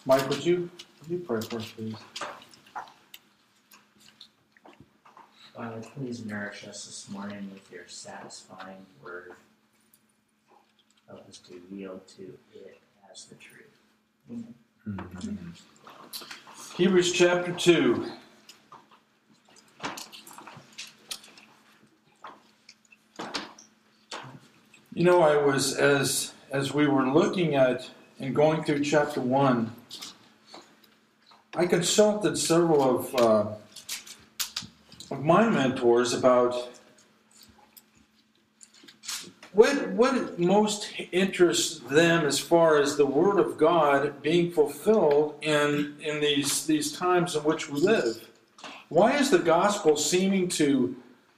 Mike, would you pray for us, please? Father, please nourish us this morning with your satisfying word. Help us to yield to it as the truth. Amen. Mm-hmm. Hebrews chapter 2. You know, I was, as we were looking at and going through chapter 1, I consulted several of my mentors about what most interests them as far as the Word of God being fulfilled in these times in which we live. Why is the gospel seeming to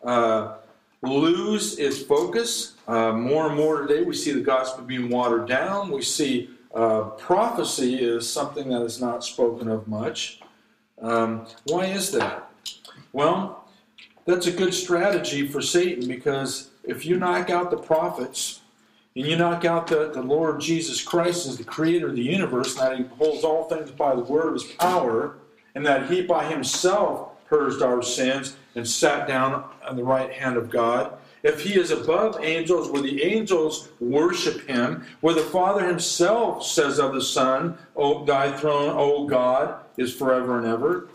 lose its focus? More and more today we see the gospel being watered down. We see prophecy is something that is not spoken of much. Why is that? Well, that's a good strategy for Satan, because if you knock out the prophets and you knock out the Lord Jesus Christ as the creator of the universe, and that he holds all things by the word of his power, and that he by himself purged our sins and sat down on the right hand of God, if he is above angels, where the angels worship him, where the Father himself says of the Son, "O thy throne, O God, is forever and ever,"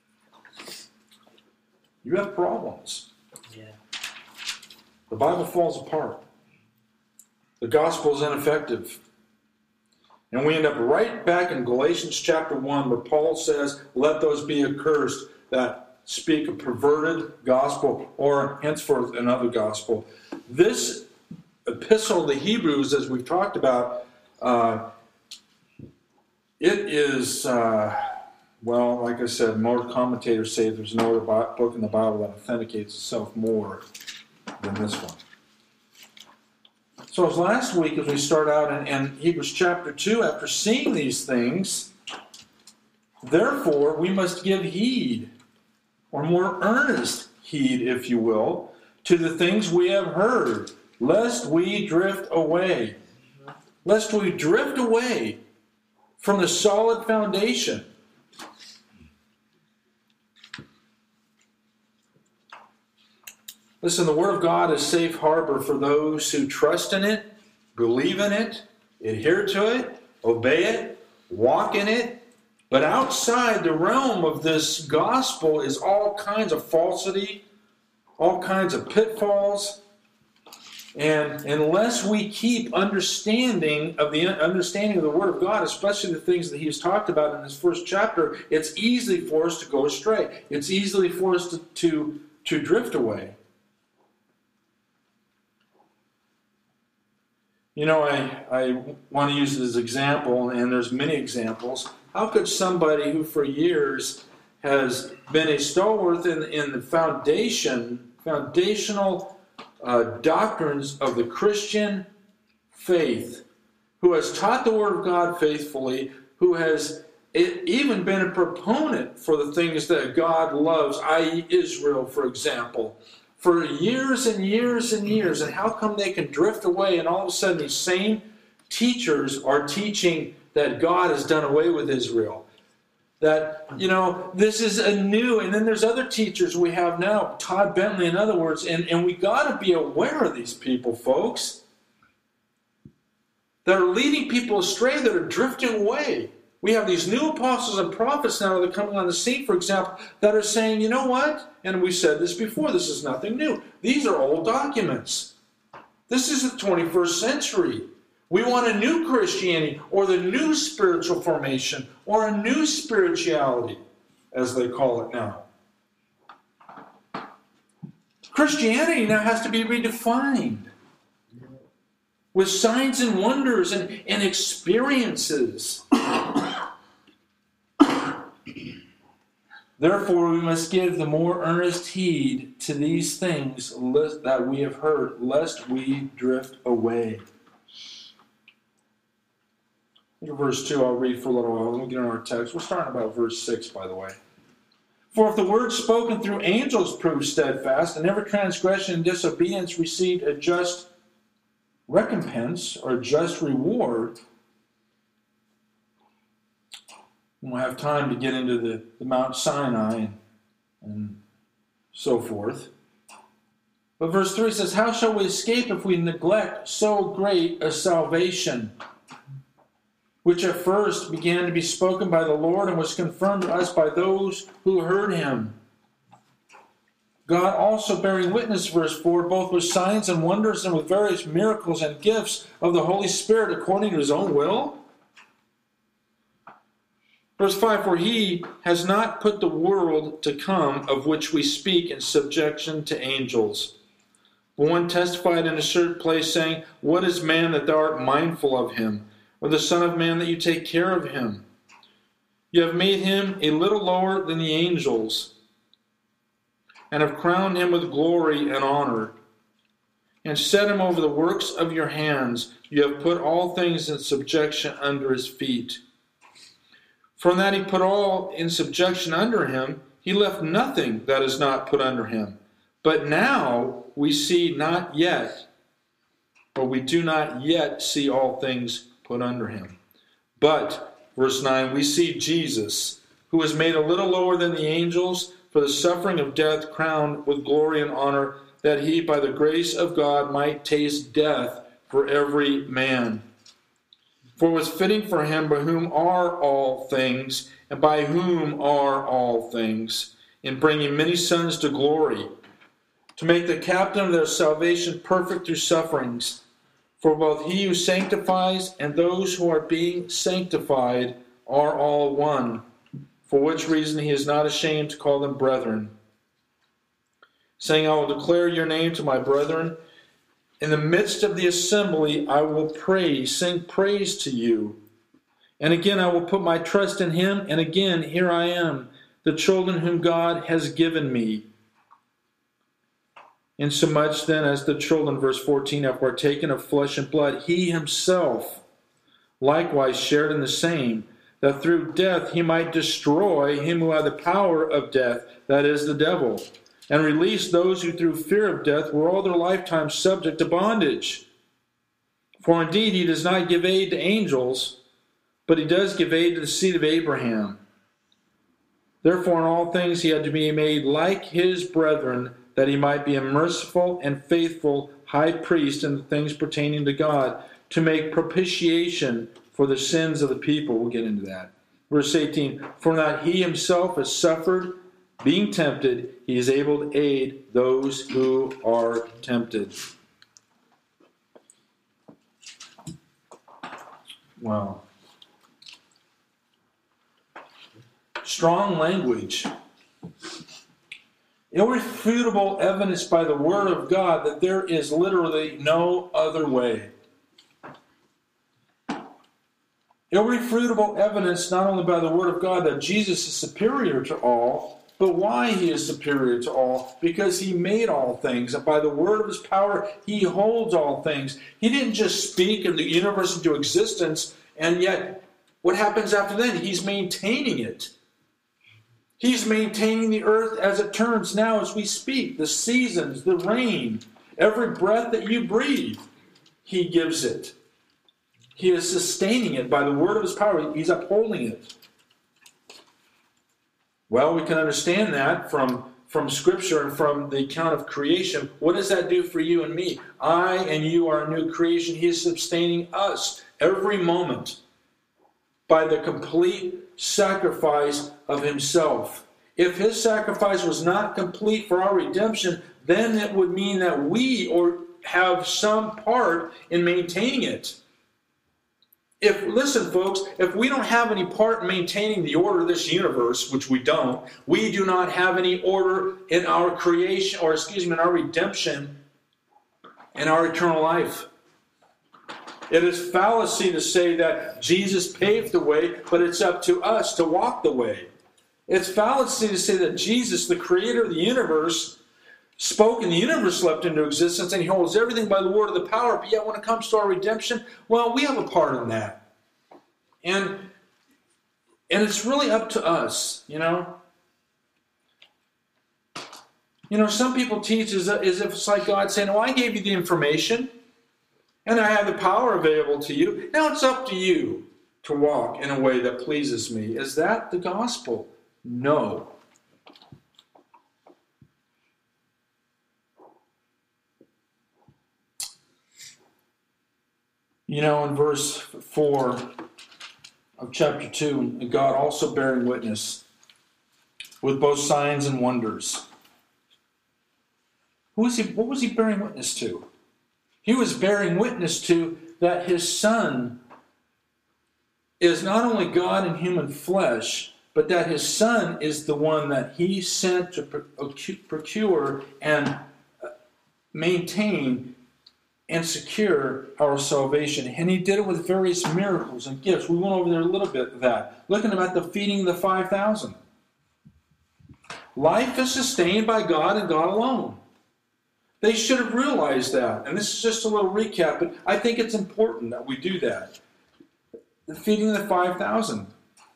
you have problems. Yeah. The Bible falls apart. The gospel is ineffective. And we end up right back in Galatians chapter 1, where Paul says, "Let those be accursed that speak a perverted gospel, or henceforth another gospel." This epistle to the Hebrews, as we've talked about, it is, well, like I said, more commentators say there's no other book in the Bible that authenticates itself more than this one. So as last week, as we start out in Hebrews chapter 2, after seeing these things, therefore we must give heed, or more earnest heed, if you will, to the things we have heard, lest we drift away. Lest we drift away from the solid foundation. Listen, the Word of God is safe harbor for those who trust in it, believe in it, adhere to it, obey it, walk in it. But outside the realm of this gospel is all kinds of falsity, all kinds of pitfalls. And unless we keep understanding of the Word of God, especially the things that he's talked about in this first chapter, it's easy for us to go astray. It's easy for us to drift away. You know, I want to use this example, and there's many examples. How could somebody who for years has been a stalwart in the foundational doctrines of the Christian faith, who has taught the Word of God faithfully, who has even been a proponent for the things that God loves, i.e. Israel, for example, for years and years and years, and how come they can drift away and all of a sudden these same teachers are teaching that God has done away with Israel? That, you know, this is a new, and then there's other teachers we have now, Todd Bentley in other words, and we got to be aware of these people, folks, that are leading people astray, that are drifting away. We have these new apostles and prophets now that are coming on the scene, for example, that are saying, you know what? And we said this before, this is nothing new. These are old documents. This is the 21st century. We want a new Christianity, or the new spiritual formation, or a new spirituality, as they call it now. Christianity now has to be redefined with signs and wonders and experiences. Therefore, we must give the more earnest heed to these things that we have heard, lest we drift away. Look at verse 2. I'll read for a little while. We'll get on our text. We're starting about verse 6, by the way. For if the word spoken through angels proved steadfast, and every transgression and disobedience received a just recompense or a just reward, We won't have time to get into the Mount Sinai and so forth. But verse 3 says, how shall we escape if we neglect so great a salvation, which at first began to be spoken by the Lord and was confirmed to us by those who heard him? God also bearing witness, verse 4, both with signs and wonders and with various miracles and gifts of the Holy Spirit according to his own will. Verse 5, for he has not put the world to come of which we speak in subjection to angels. But one testified in a certain place, saying, what is man that thou art mindful of him, or the Son of Man that you take care of him? You have made him a little lower than the angels, and have crowned him with glory and honor, and set him over the works of your hands. You have put all things in subjection under his feet. From that he put all in subjection under him, he left nothing that is not put under him. But now we see not yet, or we do not yet see all things put under him. But, verse 9, we see Jesus, who was made a little lower than the angels, for the suffering of death crowned with glory and honor, that he, by the grace of God, might taste death for every man. For it was fitting for him, by whom are all things, and by whom are all things, in bringing many sons to glory, to make the captain of their salvation perfect through sufferings. For both he who sanctifies and those who are being sanctified are all one, for which reason he is not ashamed to call them brethren, saying, I will declare your name to my brethren. In the midst of the assembly I will sing praise to you. And again I will put my trust in him, and again here I am, the children whom God has given me. Insomuch then as the children, verse 14, have partaken of flesh and blood, he himself likewise shared in the same, that through death he might destroy him who had the power of death, that is, the devil, and release those who through fear of death were all their lifetime subject to bondage. For indeed he does not give aid to angels, but he does give aid to the seed of Abraham. Therefore in all things he had to be made like his brethren, that he might be a merciful and faithful high priest in the things pertaining to God, to make propitiation for the sins of the people. We'll get into that. Verse 18, for that he himself has suffered, being tempted, he is able to aid those who are tempted. Wow. Strong language. Irrefutable evidence by the Word of God that there is literally no other way. Irrefutable evidence not only by the Word of God that Jesus is superior to all, but why he is superior to all? Because he made all things, and by the word of his power he holds all things. He didn't just speak in the universe into existence, and yet what happens after that? He's maintaining it. He's maintaining the earth as it turns now as we speak. The seasons, the rain, every breath that you breathe, he gives it. He is sustaining it by the word of his power. He's upholding it. Well, we can understand that from Scripture and from the account of creation. What does that do for you and me? I and you are a new creation. He is sustaining us every moment by the complete sacrifice of himself. If his sacrifice was not complete for our redemption, then it would mean that we have some part in maintaining it. Listen, folks, if we don't have any part in maintaining the order of this universe, which we don't, we do not have any order in our creation, in our redemption and our eternal life. It is fallacy to say that Jesus paved the way, but it's up to us to walk the way. It's fallacy to say that Jesus, the creator of the universe, spoke and the universe leapt into existence and he holds everything by the word of the power, but yet when it comes to our redemption, well, we have a part in that. And it's really up to us, some people teach as if it's like God saying, I gave you the information and I have the power available to you. Now it's up to you. to walk in a way that pleases me. Is that the gospel? No. You know, in verse 4 of chapter 2, God also bearing witness with both signs and wonders. What was he bearing witness to? He was bearing witness to that his Son is not only God in human flesh, but that his Son is the one that he sent to procure and maintain and secure our salvation. And he did it with various miracles and gifts. We went over there a little bit of that. Looking at the feeding of the 5,000. Life is sustained by God and God alone. They should have realized that. And this is just a little recap, but I think it's important that we do that. The feeding of the 5,000.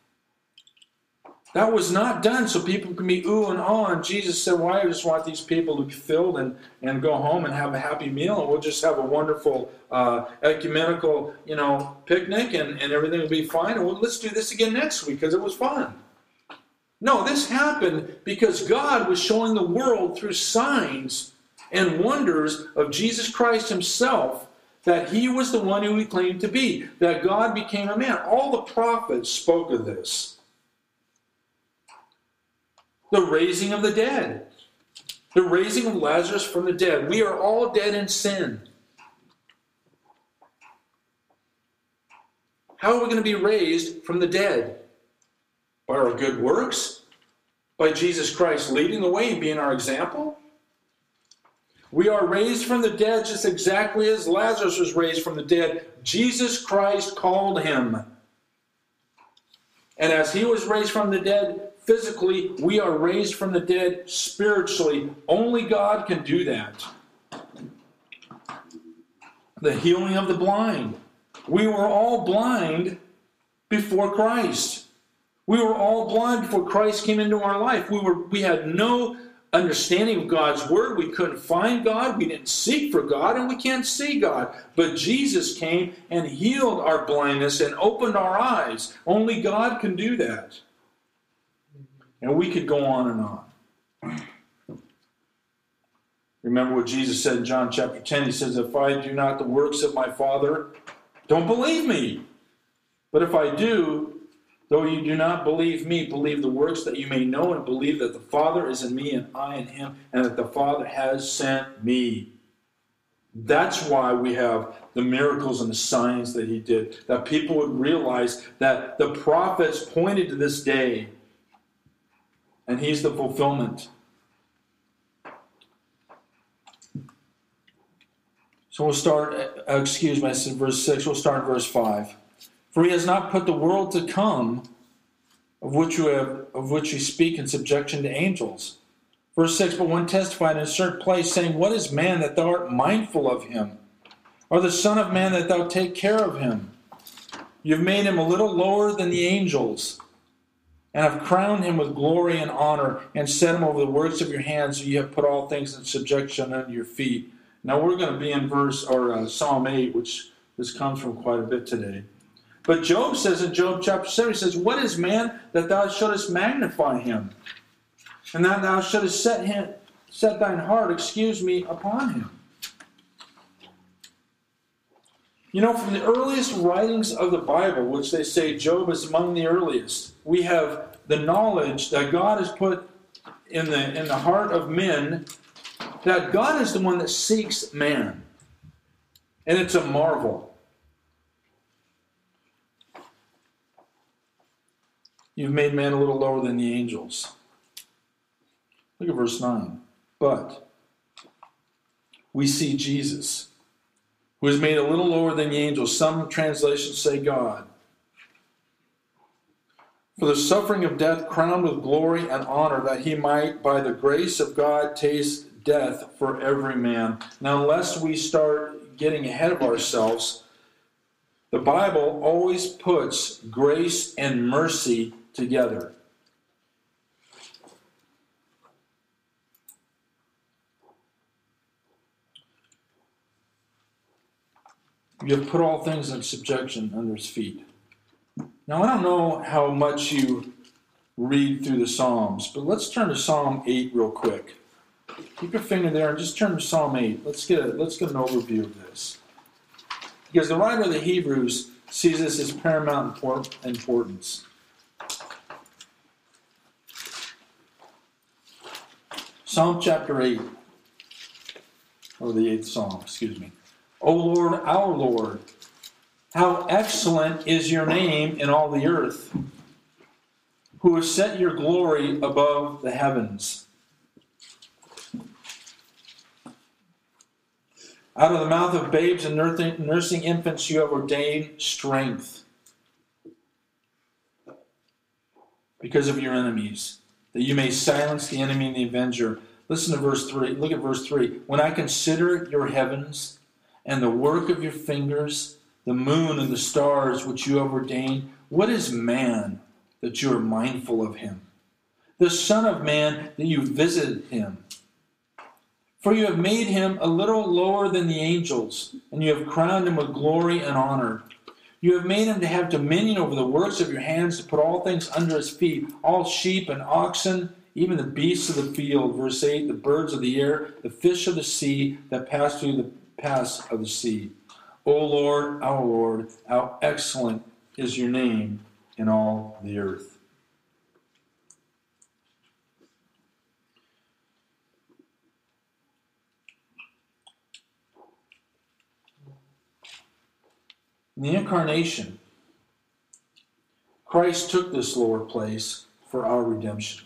That was not done so people can be ooh and ah. And Jesus said, well, I just want these people to be filled and go home and have a happy meal. And we'll just have a wonderful ecumenical, picnic and everything will be fine. And let's do this again next week because it was fun. No, this happened because God was showing the world through signs and wonders of Jesus Christ himself that he was the one who he claimed to be, that God became a man. All the prophets spoke of this. The raising of the dead. The raising of Lazarus from the dead. We are all dead in sin. How are we going to be raised from the dead? By our good works? By Jesus Christ leading the way and being our example? We are raised from the dead just exactly as Lazarus was raised from the dead. Jesus Christ called him. And as he was raised from the dead physically, we are raised from the dead spiritually. Only God can do that. The healing of the blind. We were all blind before Christ. We were all blind before Christ came into our life. We had no understanding of God's word. We couldn't find God. We didn't seek for God, and we can't see God. But Jesus came and healed our blindness and opened our eyes. Only God can do that. And we could go on and on. Remember what Jesus said in John chapter 10. He says, if I do not the works of my Father, don't believe me. But if I do, though you do not believe me, believe the works, that you may know and believe that the Father is in me and I in him, and that the Father has sent me. That's why we have the miracles and the signs that he did, that people would realize that the prophets pointed to this day, and he's the fulfillment. So we'll start, it's in verse 6, we'll start in verse 5. For he has not put the world to come, of which you speak in subjection to angels. Verse 6, but one testified in a certain place, saying, what is man that thou art mindful of him? Or the son of man that thou take care of him? You have made him a little lower than the angels, and have crowned him with glory and honor, and set him over the works of your hands, so you have put all things in subjection under your feet. Now we're going to be in Psalm 8, which this comes from quite a bit today. But Job says in Job chapter 7, he says, what is man that thou shouldest magnify him? And that thou shouldest set thine heart, upon him. You know, from the earliest writings of the Bible, which they say Job is among the earliest, we have the knowledge that God has put in the heart of men, that God is the one that seeks man. And it's a marvel. You've made man a little lower than the angels. Look at verse 9. But we see Jesus, who is made a little lower than the angels. Some translations say God. For the suffering of death, crowned with glory and honor, that he might, by the grace of God, taste death for every man. Now, unless we start getting ahead of ourselves, the Bible always puts grace and mercy together. You have put all things in subjection under his feet. Now, I don't know how much you read through the Psalms, but let's turn to Psalm 8 real quick. Keep your finger there and just turn to Psalm 8. Let's get an overview of this. Because the writer of the Hebrews sees this as paramount importance. Psalm chapter 8, or the 8th Psalm, excuse me. O Lord, our Lord, how excellent is your name in all the earth, who has set your glory above the heavens. Out of the mouth of babes and nursing infants you have ordained strength because of your enemies, that you may silence the enemy and the avenger. Listen to verse 3. Look at verse 3. When I consider your heavens and the work of your fingers, the moon and the stars which you have ordained, what is man that you are mindful of him? The Son of Man that you visited him. For you have made him a little lower than the angels, and you have crowned him with glory and honor. You have made him to have dominion over the works of your hands, to put all things under his feet, all sheep and oxen, even the beasts of the field. Verse 8, the birds of the air, the fish of the sea that pass through the paths of the sea. O Lord, our Lord, how excellent is your name in all the earth. In the incarnation, Christ took this lower place for our redemption.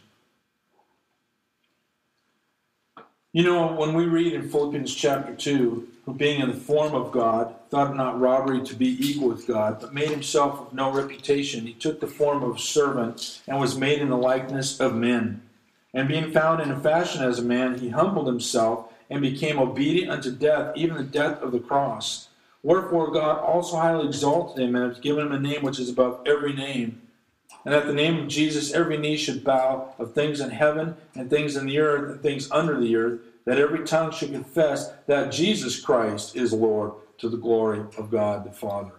You know, when we read in Philippians chapter 2, who being in the form of God, thought it not robbery to be equal with God, but made himself of no reputation. He took the form of a servant and was made in the likeness of men. And being found in a fashion as a man, he humbled himself and became obedient unto death, even the death of the cross. Wherefore God also highly exalted him, and has given him a name which is above every name. And at the name of Jesus every knee should bow, of things in heaven, and things in the earth, and things under the earth, that every tongue should confess that Jesus Christ is Lord, to the glory of God the Father.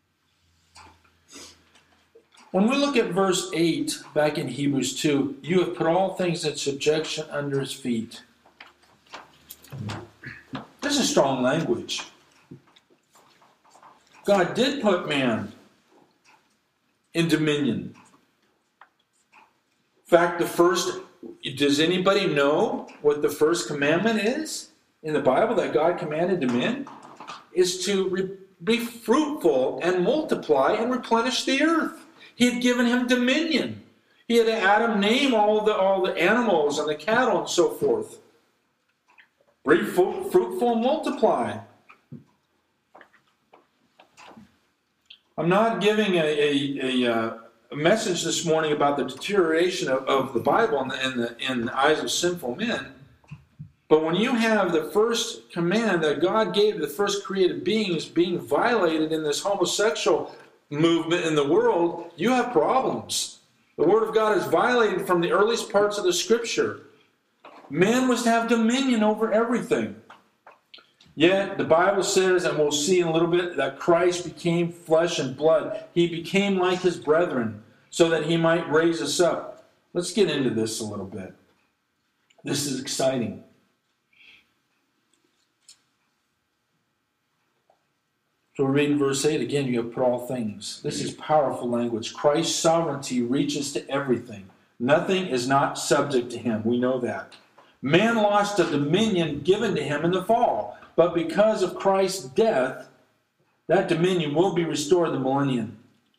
When we look at verse 8, back in Hebrews 2, you have put all things in subjection under his feet. This is strong language. God did put man in dominion. In fact, does anybody know what the first commandment is in the Bible that God commanded to men? Is to be fruitful and multiply and replenish the earth. He had given him dominion. He had Adam name all the animals and the cattle and so forth. Be fruitful and multiply. I'm not giving a message this morning about the deterioration of the Bible in the eyes of sinful men. But when you have the first command that God gave to the first created beings being violated in this homosexual movement in the world, you have problems. The Word of God is violated from the earliest parts of the Scripture. Man was to have dominion over everything. Yet, the Bible says, and we'll see in a little bit, that Christ became flesh and blood. He became like his brethren so that he might raise us up. Let's get into this a little bit. This is exciting. So we read in verse 8 again, you have put all things. This is powerful language. Christ's sovereignty reaches to everything. Nothing is not subject to him. We know that. Man lost a dominion given to him in the fall. But because of Christ's death, that dominion will be restored in the millennium.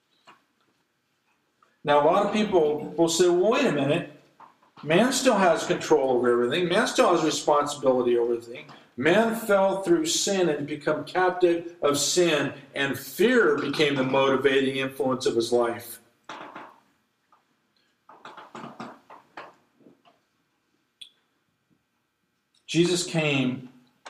Now, a lot of people will say, well, wait a minute. Man still has control over everything. Man still has responsibility over everything. Man fell through sin and became captive of sin, and fear became the motivating influence of his life. Jesus came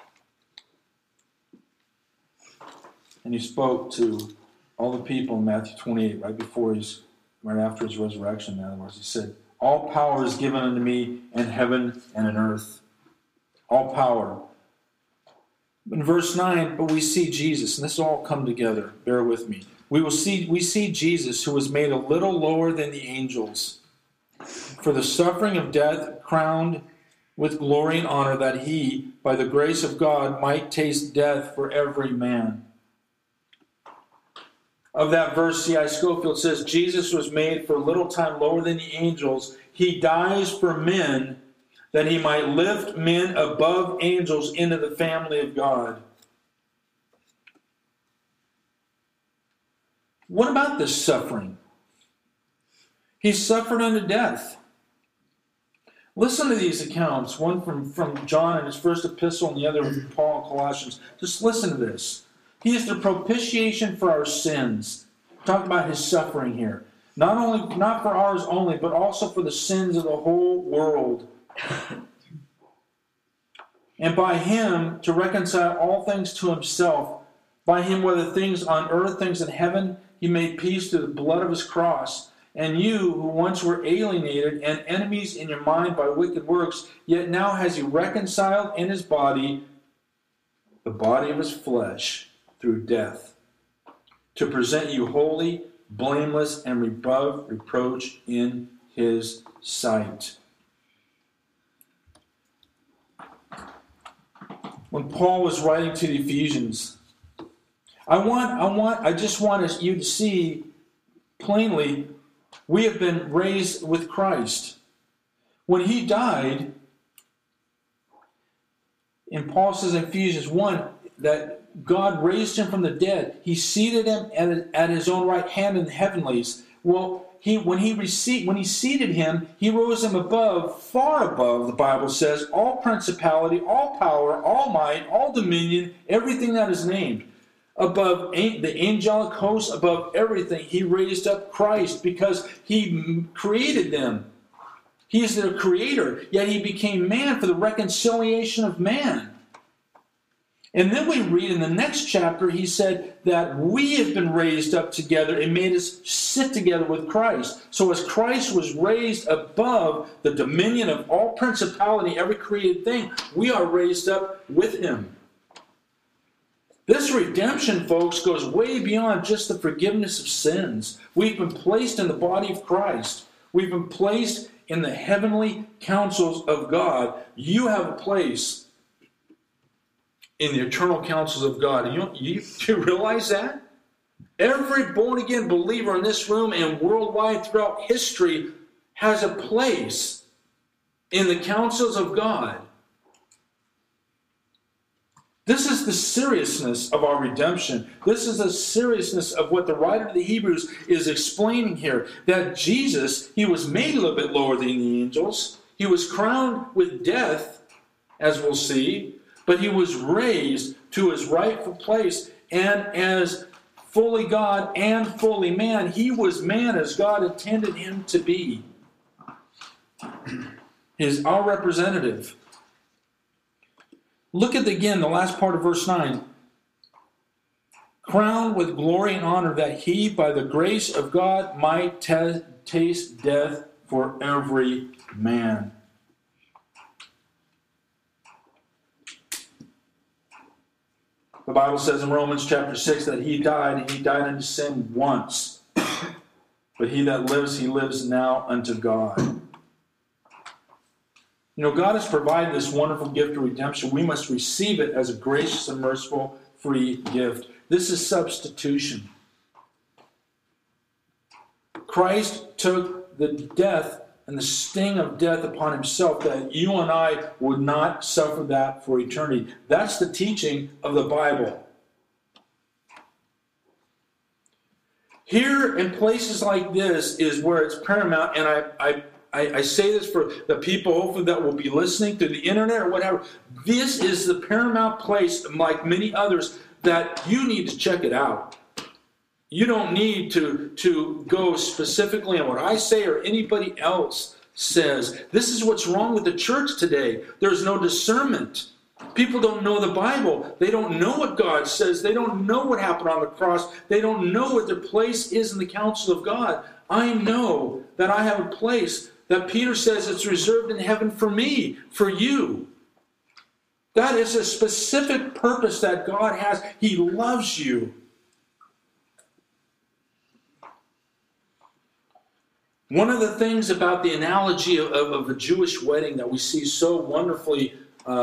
and he spoke to all the people in Matthew 28, right after his resurrection, in other words. He said, all power is given unto me in heaven and in earth. All power. In verse 9, but we see Jesus, and this all come together. Bear with me. we see Jesus, who was made a little lower than the angels, for the suffering of death, crowned with glory and honor, that he, by the grace of God, might taste death for every man. Of that verse, C.I. Scofield says, Jesus was made for a little time lower than the angels. He dies for men, that he might lift men above angels into the family of God. What about this suffering? He suffered unto death. Listen to these accounts, one from John in his first epistle and the other from Paul in Colossians. Just listen to this. He is the propitiation for our sins. Talk about his suffering here. Not for ours only, but also for the sins of the whole world. And by him to reconcile all things to himself. By him, whether things on earth, things in heaven, he made peace through the blood of his cross. And you, who once were alienated and enemies in your mind by wicked works, yet now has he reconciled in his body, the body of his flesh, through death, to present you holy, blameless, and above reproach in his sight. When Paul was writing to the Ephesians, I just want you to see plainly, we have been raised with Christ. When he died, and Paul says in Ephesians 1 that God raised him from the dead. He seated him at his own right hand in the heavenlies. Well, when he seated him, he rose him above, far above, the Bible says, all principality, all power, all might, all dominion, everything that is named. Above the angelic hosts, above everything, he raised up Christ because he created them. He is their creator, yet he became man for the reconciliation of man. And then we read in the next chapter, he said that we have been raised up together and made us sit together with Christ. So as Christ was raised above the dominion of all principality, every created thing, we are raised up with him. This redemption, folks, goes way beyond just the forgiveness of sins. We've been placed in the body of Christ. We've been placed in the heavenly counsels of God. You have a place in the eternal counsels of God. You realize that? Every born-again believer in this room and worldwide throughout history has a place in the counsels of God. This is the seriousness of our redemption. This is the seriousness of what the writer of the Hebrews is explaining here. That Jesus, he was made a little bit lower than the angels. He was crowned with death, as we'll see, but he was raised to his rightful place. And as fully God and fully man, he was man as God intended him to be. He is our representative. Look at again the last part of verse 9. Crowned with glory and honor, that he, by the grace of God, might taste death for every man. The Bible says in Romans chapter 6 that he died, and he died unto sin once. But he that lives, he lives now unto God. You know, God has provided this wonderful gift of redemption. We must receive it as a gracious and merciful free gift. This is substitution. Christ took the death and the sting of death upon himself, that you and I would not suffer that for eternity. That's the teaching of the Bible. Here in places like this is where it's paramount, and I say this for the people hopefully that will be listening through the internet or whatever. This is the paramount place, like many others, that you need to check it out. You don't need to go specifically on what I say or anybody else says. This is what's wrong with the church today. There's no discernment. People don't know the Bible. They don't know what God says. They don't know what happened on the cross. They don't know what their place is in the counsel of God. I know that I have a place that Peter says it's reserved in heaven for me, for you. That is a specific purpose that God has. He loves you. One of the things about the analogy of a Jewish wedding that we see so wonderfully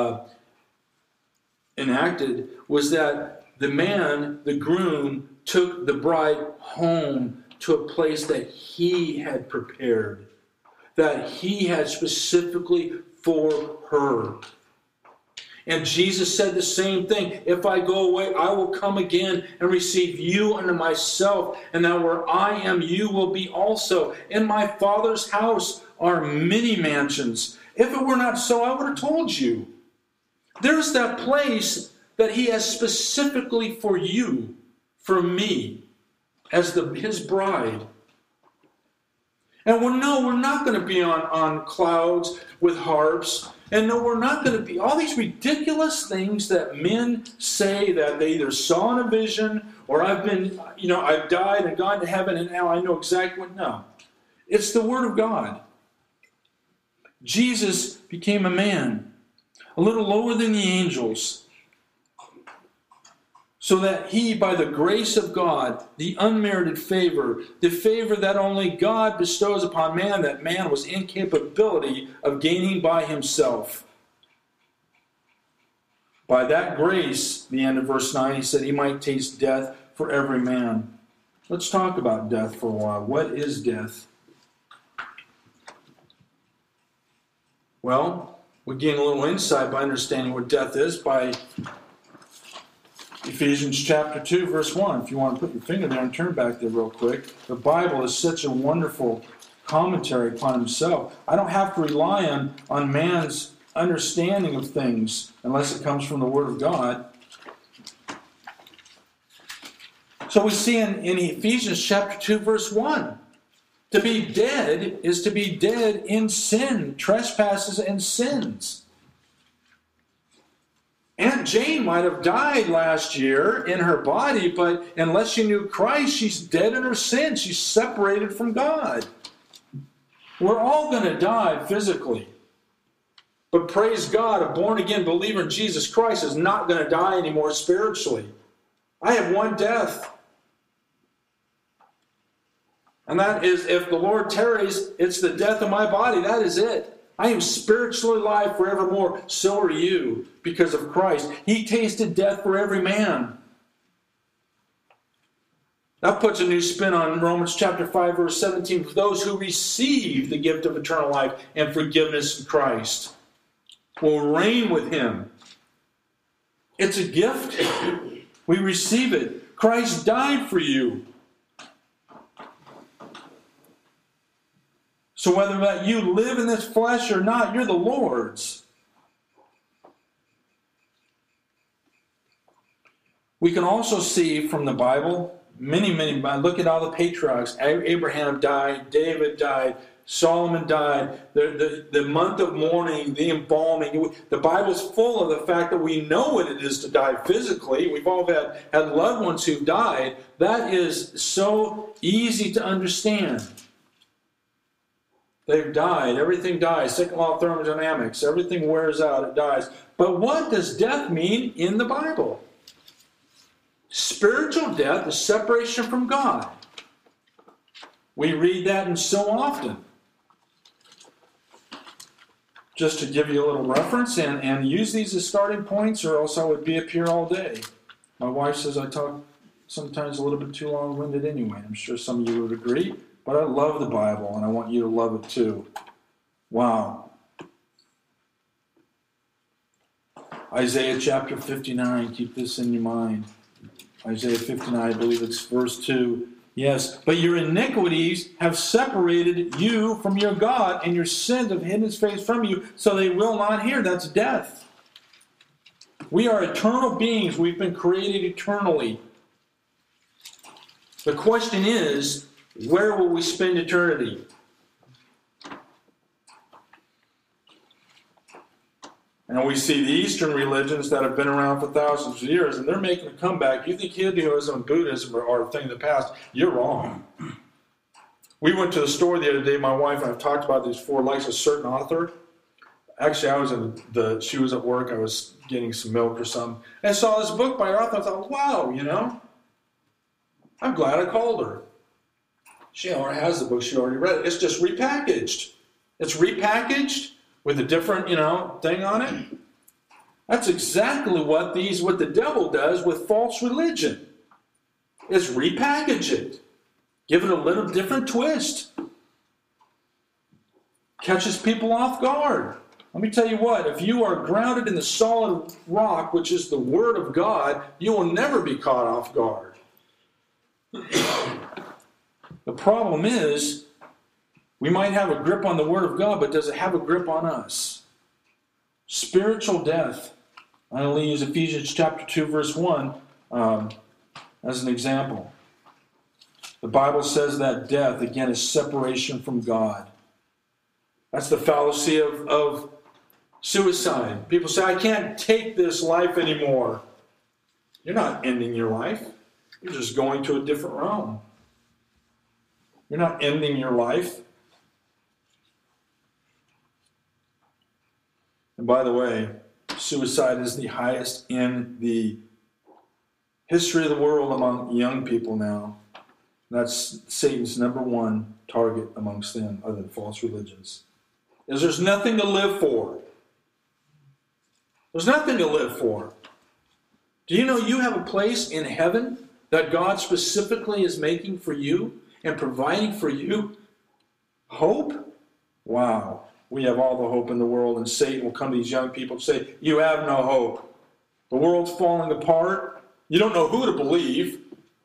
enacted was that the groom, took the bride home to a place that he had prepared, that he had specifically for her. And Jesus said the same thing. If I go away, I will come again and receive you unto myself, and that where I am, you will be also. In my Father's house are many mansions. If it were not so, I would have told you. There's that place that he has specifically for you, for me, as his bride. And we're not going to be on clouds with harps. And no, we're not going to be all these ridiculous things that men say that they either saw in a vision or I've died and gone to heaven and now I know exactly what. No. It's the Word of God. Jesus became a man, a little lower than the angels, so that he, by the grace of God, the unmerited favor, the favor that only God bestows upon man, that man was incapability of gaining by himself. By that grace, the end of verse 9, he said he might taste death for every man. Let's talk about death for a while. What is death? Well, we gain a little insight by understanding what death is by Ephesians chapter 2, verse 1. If you want to put your finger there and turn back there real quick. The Bible is such a wonderful commentary upon himself. I don't have to rely on man's understanding of things unless it comes from the Word of God. So we see in Ephesians chapter 2, verse 1, to be dead is to be dead in sin, trespasses and sins. Aunt Jane might have died last year in her body, but unless she knew Christ, she's dead in her sin. She's separated from God. We're all going to die physically. But praise God, a born-again believer in Jesus Christ is not going to die anymore spiritually. I have one death. And that is, if the Lord tarries, it's the death of my body. That is it. I am spiritually alive forevermore. So are you, because of Christ. He tasted death for every man. That puts a new spin on Romans chapter 5, verse 17. For those who receive the gift of eternal life and forgiveness in Christ will reign with him. It's a gift. We receive it. Christ died for you. So whether that you live in this flesh or not, you're the Lord's. We can also see from the Bible, many, look at all the patriarchs. Abraham died, David died, Solomon died, the month of mourning, the embalming. The Bible's full of the fact that we know what it is to die physically. We've all had loved ones who've died. That is so easy to understand. They've died. Everything dies. Second law of thermodynamics. Everything wears out. It dies. But what does death mean in the Bible? Spiritual death is separation from God. We read that in so often. Just to give you a little reference and use these as starting points, or else I would be up here all day. My wife says I talk sometimes a little bit too long-winded anyway. I'm sure some of you would agree. But I love the Bible, and I want you to love it too. Wow. Isaiah chapter 59, keep this in your mind. Isaiah 59, I believe it's verse 2. Yes, but your iniquities have separated you from your God, and your sins have hidden his face from you, so they will not hear. That's death. We are eternal beings. We've been created eternally. The question is, where will we spend eternity? And we see the Eastern religions that have been around for thousands of years, and they're making a comeback. You think Hinduism and Buddhism are a thing of the past? You're wrong. We went to the store the other day, my wife and I talked about these four likes a certain author. Actually, she was at work, I was getting some milk or something, and I saw this book by her author. I thought, wow, I'm glad I called her. She already has the book. She already read it. It's just repackaged. It's repackaged with a different, thing on it. That's exactly what the devil does with false religion. Is repackage it. Give it a little different twist. Catches people off guard. Let me tell you what, if you are grounded in the solid rock, which is the Word of God, you will never be caught off guard. The problem is, we might have a grip on the Word of God, but does it have a grip on us? Spiritual death. I only use Ephesians chapter 2, verse 1 as an example. The Bible says that death, again, is separation from God. That's the fallacy of suicide. People say, I can't take this life anymore. You're not ending your life. You're just going to a different realm. You're not ending your life. And by the way, suicide is the highest in the history of the world among young people now. That's Satan's number one target amongst them, other than false religions. Is there's nothing to live for. There's nothing to live for. Do you know you have a place in heaven that God specifically is making for you and providing for you? Hope? Wow. We have all the hope in the world, and Satan will come to these young people and say, you have no hope. The world's falling apart. You don't know who to believe.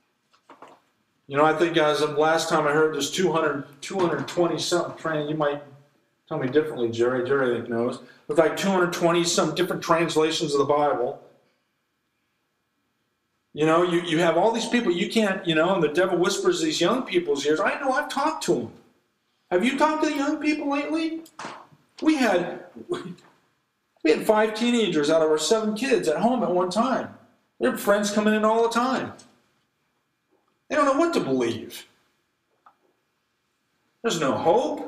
I think as of last time I heard there's 220-something training. You might tell me differently, Jerry. Jerry, I think, knows. With like 220-some different translations of the Bible. You have all these people you can't, and the devil whispers these young people's ears. I know, I've talked to them. Have you talked to the young people lately? We had 5 teenagers out of our 7 kids at home at one time. Their friends coming in all the time. They don't know what to believe. There's no hope.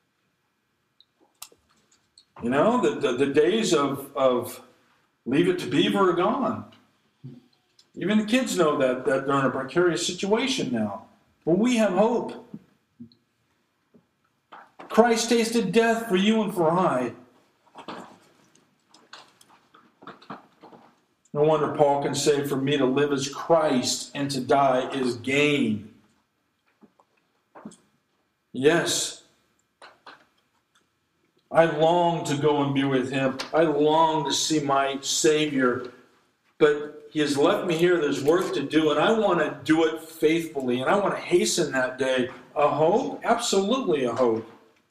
The days of leave it to Beaver are gone. Even the kids know that they're in a precarious situation now. But we have hope. Christ tasted death for you and for I. No wonder Paul can say, for me to live is Christ and to die is gain. Yes. I long to go and be with him. I long to see my Savior. But he has left me here. There's work to do, and I want to do it faithfully, and I want to hasten that day. A hope? Absolutely a hope.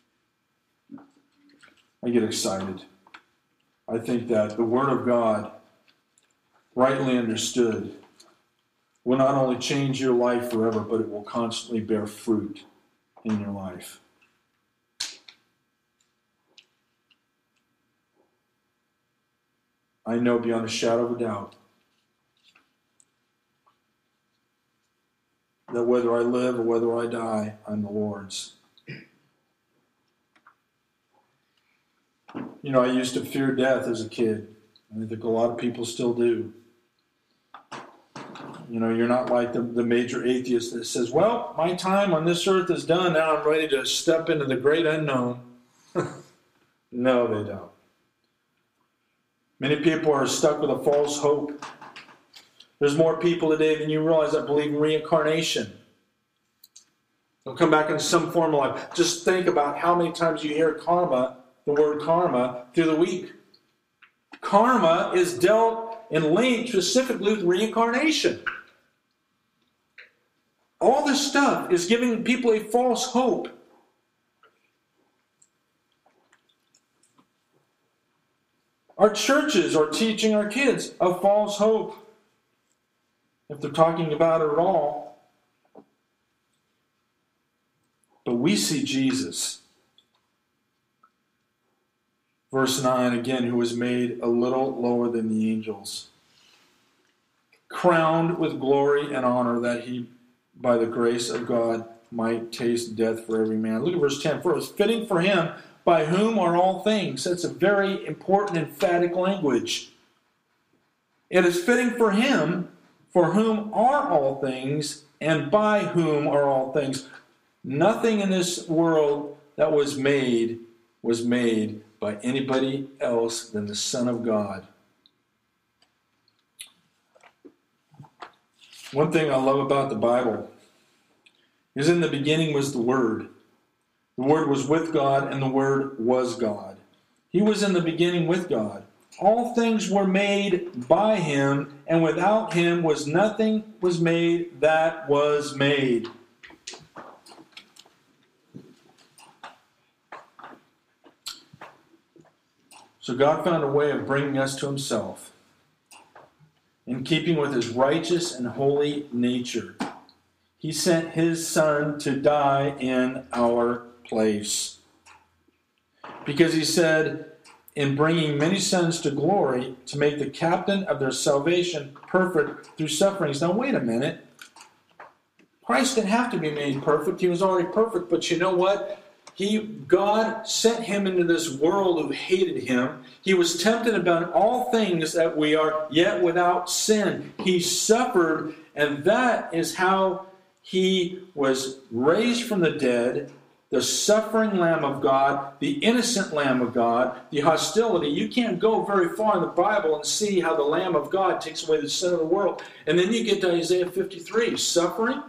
I get excited. I think that the Word of God, rightly understood, will not only change your life forever, but it will constantly bear fruit in your life. I know beyond a shadow of a doubt that whether I live or whether I die, I'm the Lord's. I used to fear death as a kid. And I think a lot of people still do. You're not like the major atheist that says, well, my time on this earth is done. Now I'm ready to step into the great unknown. No, they don't. Many people are stuck with a false hope. There's more people today than you realize that believe in reincarnation. They'll come back in some form of life. Just think about how many times you hear the word karma, through the week. Karma is dealt and linked specifically with reincarnation. All this stuff is giving people a false hope. Our churches are teaching our kids a false hope, if they're talking about it at all. But we see Jesus. Verse 9, again, who was made a little lower than the angels, crowned with glory and honor, that he, by the grace of God, might taste death for every man. Look at verse 10. For it was fitting for him, by whom are all things. That's a very important, emphatic language. It is fitting for him, for whom are all things, and by whom are all things. Nothing in this world that was made by anybody else than the Son of God. One thing I love about the Bible is in the beginning was the Word. The Word was with God, and the Word was God. He was in the beginning with God. All things were made by Him, and without Him was nothing was made that was made. So God found a way of bringing us to Himself, in keeping with His righteous and holy nature. He sent His Son to die in our place. Because He said, in bringing many sons to glory, to make the captain of their salvation perfect through sufferings. Now wait a minute. Christ didn't have to be made perfect. He was already perfect. But you know what? God sent Him into this world who hated Him. He was tempted about all things that we are, yet without sin. He suffered, and that is how He was raised from the dead, the suffering Lamb of God, the innocent Lamb of God, the hostility. You can't go very far in the Bible and see how the Lamb of God takes away the sin of the world. And then you get to Isaiah 53, suffering.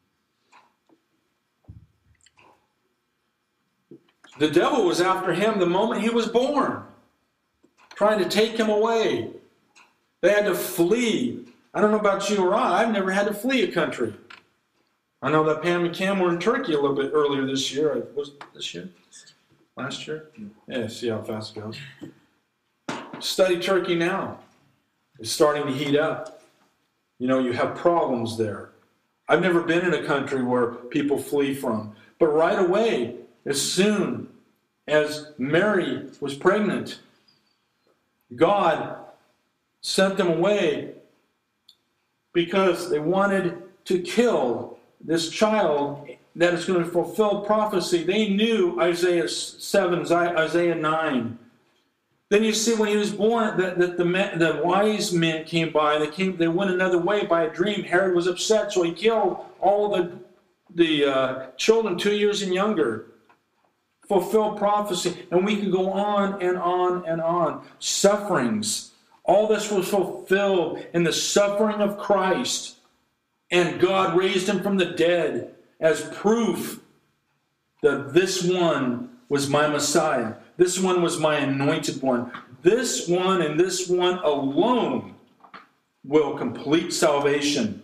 The devil was after Him the moment He was born, trying to take Him away. They had to flee. I don't know about you or I've never had to flee a country. I know that Pam and Cam were in Turkey a little bit earlier this year. Was it this year? Last year? Yeah, see how fast it goes. Study Turkey now. It's starting to heat up. You have problems there. I've never been in a country where people flee from. But right away, as soon as Mary was pregnant, God sent them away because they wanted to kill this child that is going to fulfill prophecy. They knew Isaiah 7, Isaiah 9. Then you see when He was born that the wise men came by. They went another way by a dream. Herod was upset, so he killed all the children 2 years and younger. Fulfill prophecy. And we could go on and on and on. Sufferings. All this was fulfilled in the suffering of Christ. And God raised Him from the dead as proof that this one was my Messiah. This one was my anointed one. This one and this one alone will complete salvation.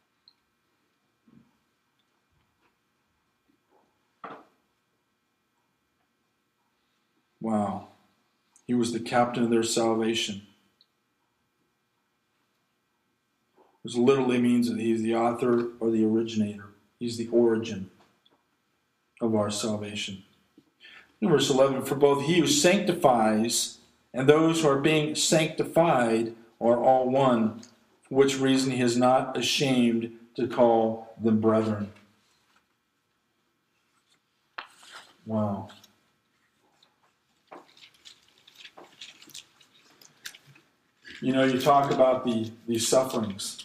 Wow. He was the captain of their salvation. Which literally means that He's the author or the originator. He's the origin of our salvation. In verse 11, for both He who sanctifies and those who are being sanctified are all one, for which reason He is not ashamed to call them brethren. Wow. You talk about these sufferings.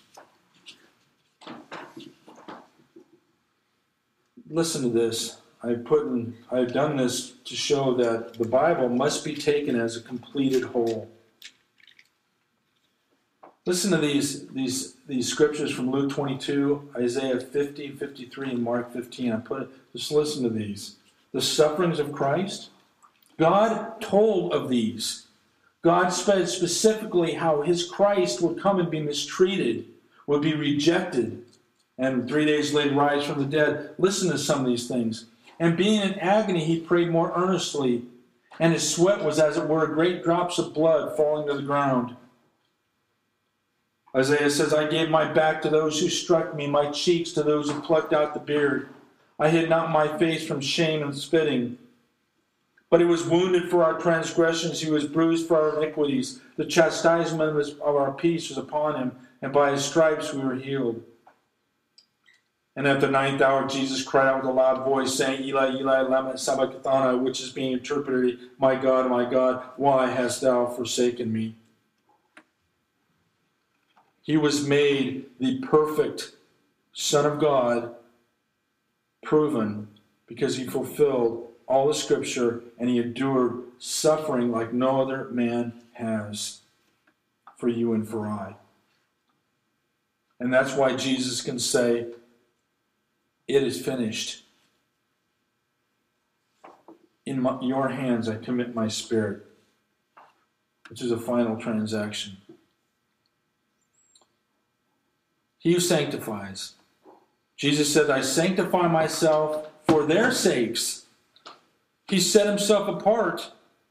Listen to this. I've done this to show that the Bible must be taken as a completed whole. Listen to these scriptures from Luke 22, Isaiah 50, 53, and Mark 15. Just listen to these. The sufferings of Christ. God told of these. God said specifically how His Christ would come and be mistreated, would be rejected, and 3 days later rise from the dead. Listen to some of these things. And being in agony, He prayed more earnestly, and His sweat was as it were great drops of blood falling to the ground. Isaiah says, I gave my back to those who struck me, my cheeks to those who plucked out the beard. I hid not my face from shame and spitting. But He was wounded for our transgressions, He was bruised for our iniquities. The chastisement of our peace was upon Him, and by His stripes we were healed. And at the 9th hour, Jesus cried out with a loud voice, saying, Eli, Eli, lama sabachthani, which is being interpreted, my God, why hast thou forsaken me? He was made the perfect Son of God proven because he fulfilled all the Scripture and he endured suffering like no other man has for you and for I. And that's why Jesus can say, "It is finished. In your hands I commit my spirit," which is a final transaction. He who sanctifies. Jesus said, "I sanctify myself for their sakes." He set himself apart.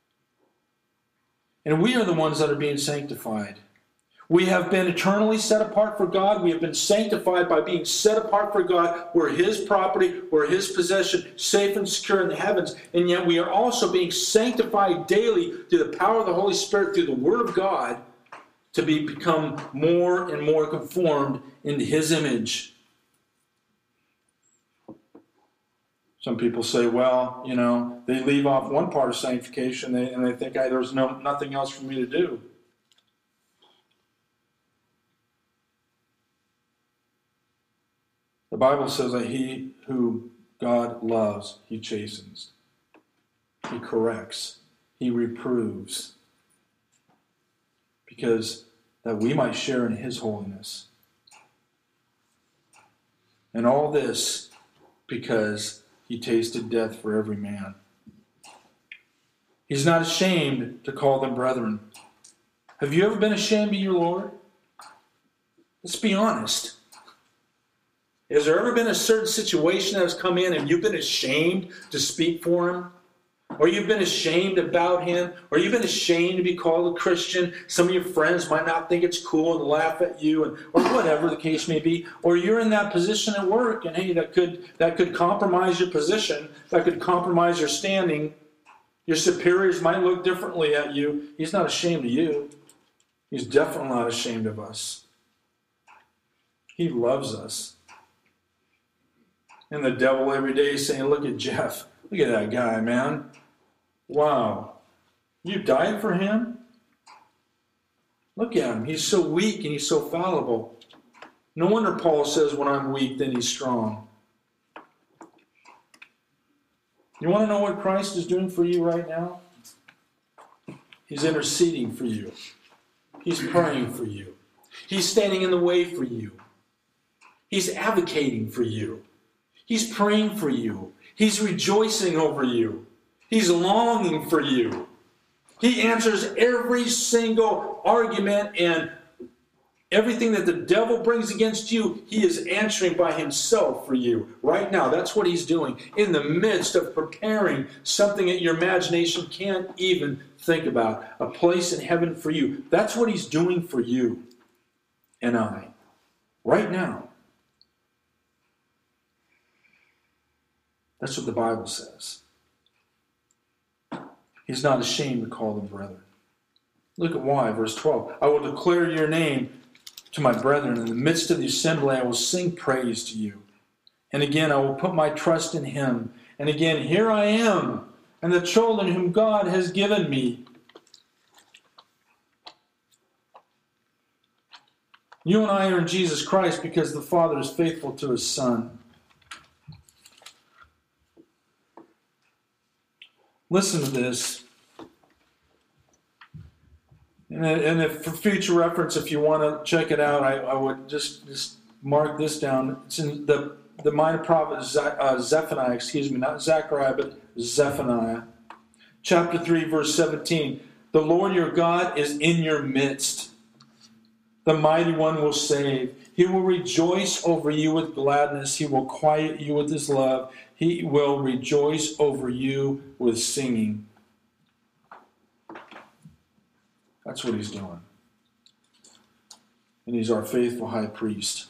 And we are the ones that are being sanctified. We have been eternally set apart for God. We have been sanctified by being set apart for God. We're His property. We're His possession, safe and secure in the heavens. And yet we are also being sanctified daily through the power of the Holy Spirit, through the Word of God, to become more and more conformed into His image. Some people say, well, they leave off one part of sanctification and they think, there's nothing else for me to do. The Bible says that he who God loves, He chastens. He corrects. He reproves. Because that we might share in His holiness. And all this because He tasted death for every man. He's not ashamed to call them brethren. Have you ever been ashamed of your Lord? Let's be honest. Has there ever been a certain situation that has come in and you've been ashamed to speak for Him? Or you've been ashamed about Him? Or you've been ashamed to be called a Christian? Some of your friends might not think it's cool and laugh at you, or whatever the case may be. Or you're in that position at work, and hey, that could compromise your position. That could compromise your standing. Your superiors might look differently at you. He's not ashamed of you. He's definitely not ashamed of us. He loves us. And the devil every day is saying, look at Jeff. Look at that guy, man. Wow. You died for him? Look at him. He's so weak and he's so fallible. No wonder Paul says, when I'm weak, then he's strong. You want to know what Christ is doing for you right now? He's interceding for you. He's praying for you. He's standing in the way for you. He's advocating for you. He's praying for you. He's rejoicing over you. He's longing for you. He answers every single argument and everything that the devil brings against you, He is answering by Himself for you. Right now, that's what He's doing. In the midst of preparing something that your imagination can't even think about. A place in heaven for you. That's what He's doing for you and I. Right now. That's what the Bible says. He's not ashamed to call them brethren. Look at why, verse 12. I will declare your name to my brethren. In the midst of the assembly, I will sing praise to you. And again, I will put my trust in Him. And again, here I am, and the children whom God has given me. You and I are in Jesus Christ because the Father is faithful to His Son. Listen to this. And if for future reference, if you want to check it out, I would just mark this down. It's in the minor prophet Zephaniah, not Zechariah, but Zephaniah. Chapter 3, verse 17. The Lord your God is in your midst. The mighty one will save. He will rejoice over you with gladness. He will quiet you with His love. He will rejoice over you with singing. That's what He's doing. And He's our faithful high priest.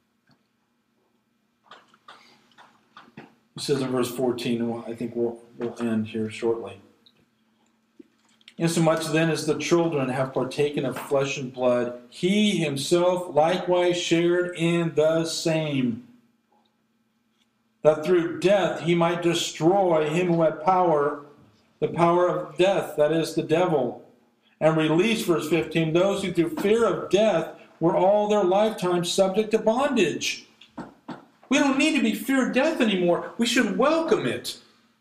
He says in verse 14, and I think we'll end here shortly. Insomuch then as the children have partaken of flesh and blood, He Himself likewise shared in the same, that through death He might destroy him who had power, the power of death, that is, the devil, and release, verse 15, those who through fear of death were all their lifetime subject to bondage. We don't need to be feared death anymore. We should welcome it.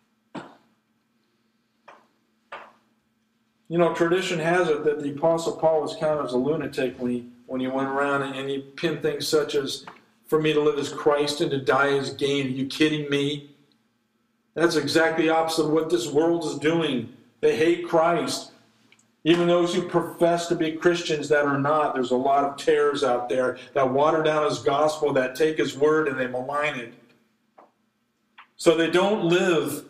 You know, tradition has it that the Apostle Paul was counted as a lunatic when he went around and he penned things such as, "For me to live as Christ and to die as gain." Are you kidding me? That's exactly the opposite of what this world is doing. They hate Christ. Even those who profess to be Christians that are not, there's a lot of tares out there that water down his gospel, that take his word and they malign it. So they don't live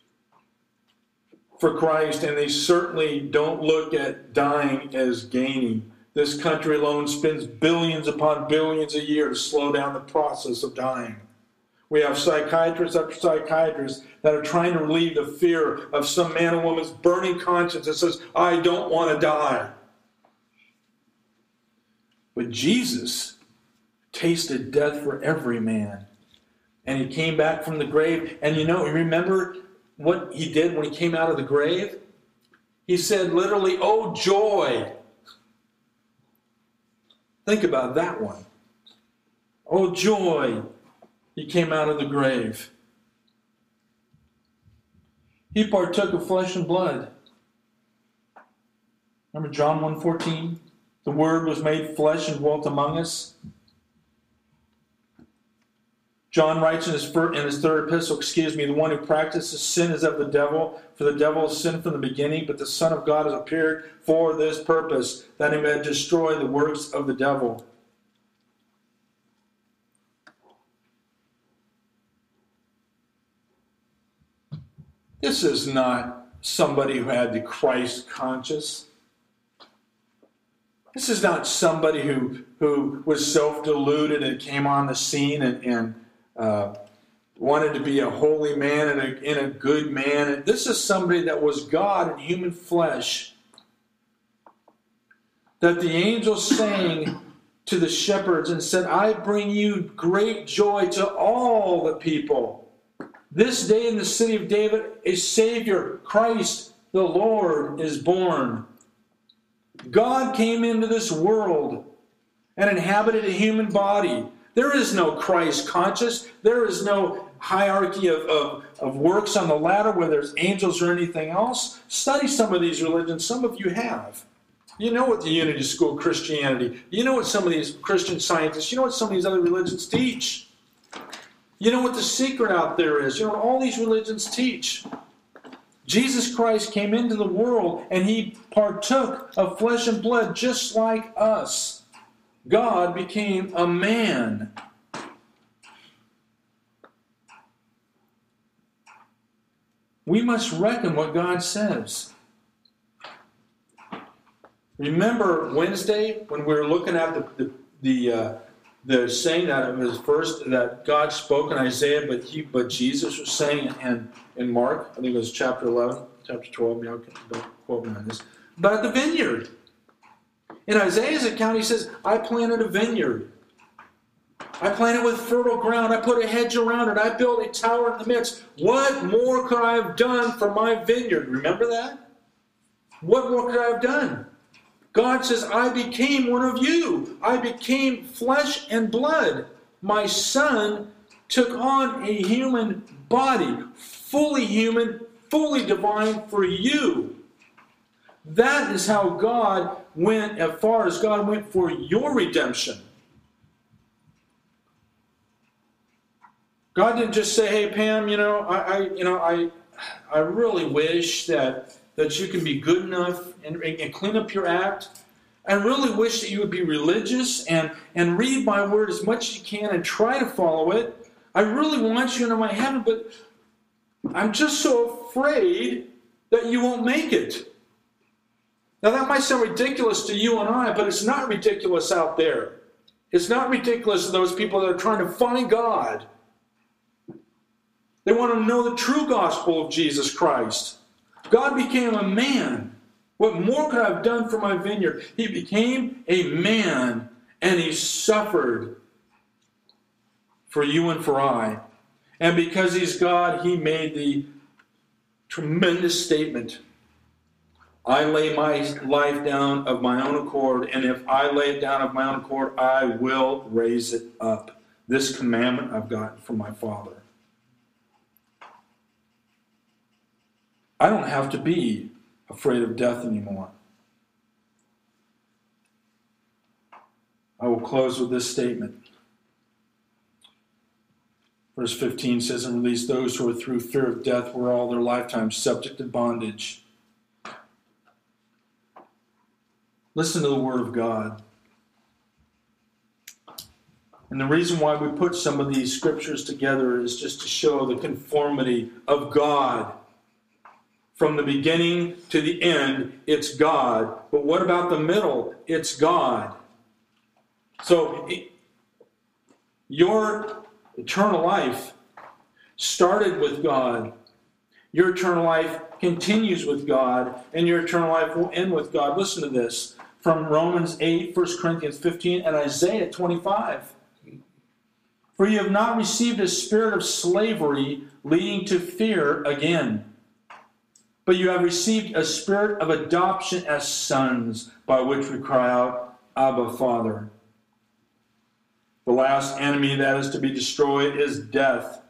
for Christ, and they certainly don't look at dying as gaining. This country alone spends billions upon billions a year to slow down the process of dying. We have psychiatrists after psychiatrists that are trying to relieve the fear of some man or woman's burning conscience that says, "I don't want to die." But Jesus tasted death for every man. And he came back from the grave. And remember what he did when he came out of the grave? He said literally, "Oh, joy." Think about that one. Oh, joy. He came out of the grave. He partook of flesh and blood. Remember John 1:14? The Word was made flesh and dwelt among us. John writes in his third epistle, "The one who practices sin is of the devil, for the devil has sinned from the beginning, but the Son of God has appeared for this purpose, that he may destroy the works of the devil." This is not somebody who had the Christ conscience. This is not somebody who was self-deluded and came on the scene and wanted to be a holy man and a good man. And this is somebody that was God in human flesh, that the angels sang to the shepherds and said, "I bring you great joy to all the people. This day in the city of David, a Savior, Christ the Lord, is born." God came into this world and inhabited a human body. There is no Christ conscious. There is no hierarchy of works on the ladder where there's angels or anything else. Study some of these religions. Some of you have. You know what the Unity School Christianity, you know what some of these Christian Scientists, you know what some of these other religions teach. You know what the secret out there is. You know what all these religions teach. Jesus Christ came into the world and he partook of flesh and blood just like us. God became a man. We must reckon what God says. Remember Wednesday when we were looking at the saying that it was first that God spoke in Isaiah, but Jesus was saying in Mark, I think it was chapter 11, chapter 12, don't quote me on this, about the vineyard. In Isaiah's account, he says, "I planted a vineyard. I planted with fertile ground. I put a hedge around it. I built a tower in the midst. What more could I have done for my vineyard?" Remember that? What more could I have done? God says, "I became one of you. I became flesh and blood. My Son took on a human body, fully human, fully divine for you." That is how God went, as far as God went for your redemption. God didn't just say, "Hey Pam, I really wish that you can be good enough and clean up your act. I really wish that you would be religious and read my word as much as you can and try to follow it. I really want you into my heaven, but I'm just so afraid that you won't make it." Now that might sound ridiculous to you and I, but it's not ridiculous out there. It's not ridiculous to those people that are trying to find God. They want to know the true gospel of Jesus Christ. God became a man. What more could I have done for my vineyard? He became a man and he suffered for you and for I. And because he's God, he made the tremendous statement, "I lay my life down of my own accord, and if I lay it down of my own accord, I will raise it up." This commandment I've gotten from my Father. I don't have to be afraid of death anymore. I will close with this statement. Verse 15 says, and release those who are through fear of death were all their lifetime subject to bondage. Listen to the word of God. And the reason why we put some of these scriptures together is just to show the conformity of God. From the beginning to the end, it's God. But what about the middle? It's God. So your eternal life started with God. Your eternal life continues with God. And your eternal life will end with God. Listen to this. From Romans 8, 1 Corinthians 15, and Isaiah 25. For you have not received a spirit of slavery leading to fear again, but you have received a spirit of adoption as sons, by which we cry out, Abba, Father. The last enemy that is to be destroyed is death.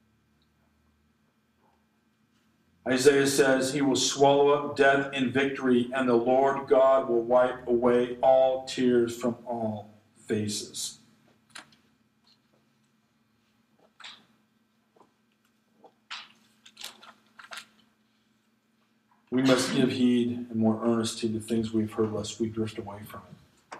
Isaiah says he will swallow up death in victory, and the Lord God will wipe away all tears from all faces. We must give heed and more earnestly to things we've heard, lest we drift away from it.